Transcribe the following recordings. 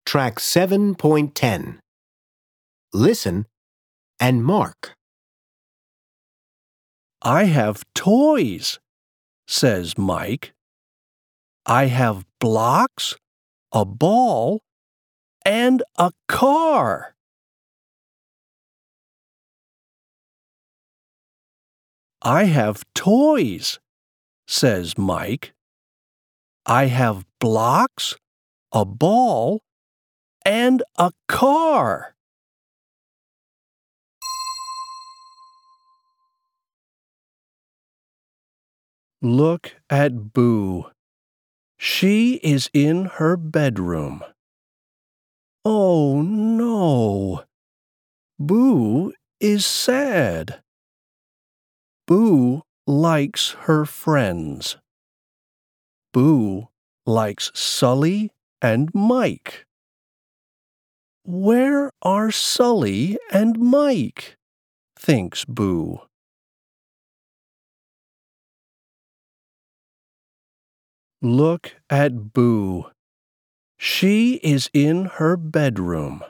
Track 7.10. Listen and mark. I have toys, says Mike. I have blocks, a ball, and a car. I have toys, says Mike. I have blocks, a ball, and a car. Look at Boo. She is in her bedroom. Oh no! Boo is sad. Boo likes her friends. Boo likes Sully and Mike. Where are Sully and Mike? Thinks Boo. Look at Boo. She is in her bedroom.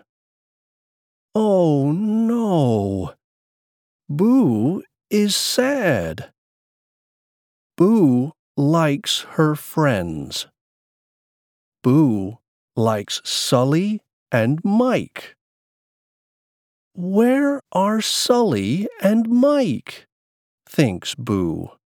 Oh no! Boo is sad. Boo likes her friends. Boo likes Sully and Mike. Where are Sully and Mike? Thinks Boo.